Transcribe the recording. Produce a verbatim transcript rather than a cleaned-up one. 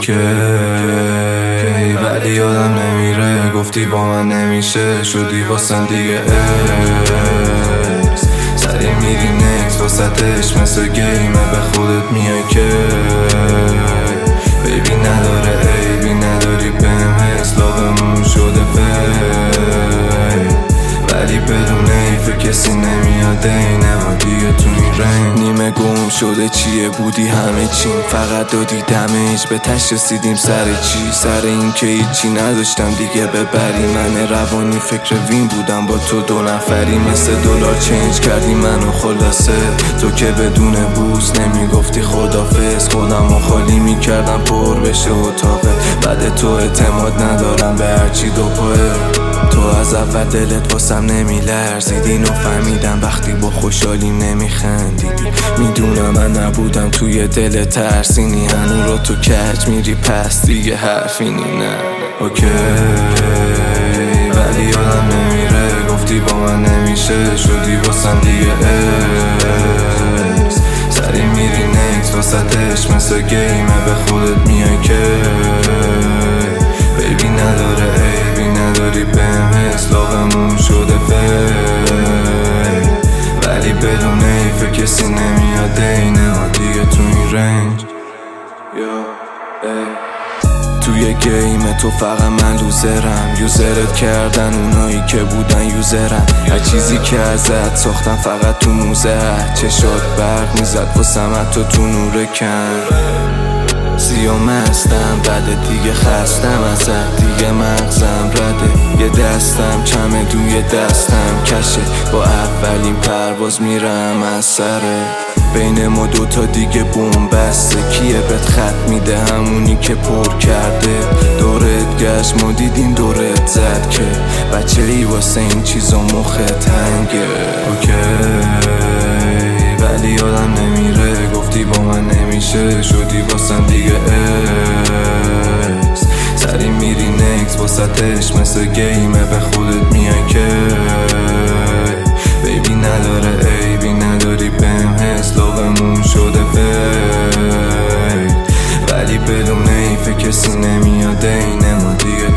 اوکی ولی یادم نمیره گفتی با من نمیشه شدی واسم دیگه اکس سری میری نکس واسطش مثل گیمه به خودت میای که بیبی نداره عیبی نداری بهم حس لاغمون شده فیل ولی بدون ایفه کسی نمیاد اینه ما دیگه تو این رنگ نیمه گم شده چیه بودی همه چیم فقط دادی دمج به تش رسیدیم سر چی سر این که هیچی نداشتم دیگه ببری من روانی فکر وین بودم با تو دو نفری مثل دلار چنج کردی منو خلاصه تو که بدون بوس نمیگفتی خدافظ خودم و خالی میکردم پر بشه اتاقه بعد تو اعتماد ندارم به هرچی دو پاه تو از اول دلت واسم نمیلرزیدی اینو فهمیدم وقتی با خوشحالیم نمیخندیدی میدونم من نبودم توی دل ترسینی هنو رو تو کج میری پس دیگه حرفی نی نه اوکی ولی یادم نمیره گفتی با من نمیشه شدی واسم دیگه اکس سری میری نکس واسطش مثل گیمه به خودت میای که بیبی نداره عیبی نداری بهم حس لاغمون شده فیل ولی بدون ایفه کسی نمیاد اینه ما دیگه تو این رنج توی گیم تو فقط من لوزرم یوزرت کردن اونایی که بودن یوزرم هر چیزی که ازت ساختم فقط تو موزه چشات برق میزد واسم حتی تو نور کم سیام هستم بعد دیگه خستم ازت دیگه مغزم رده یه دستم کمه دوی دستم کشه با اولین پرواز میرم از سره بین ما دوتا دیگه بوم بسته کیه بهت خط میده همونی که پر کرده دورت گشت ما دیدیم دورت زد که بچه ای واسه این چیزا مخت هنگه اوکی ولی یادم نمیره گفتی با من نمیشه شدی واسم دیگه اکس سری میری نکس واسطش مثل گیمه به خودت میای که بیبی نداره عیبی نداری بهم حس لاغمون شده فیل ولی بدون ایفه کسی نمیاد اینه ما دیگه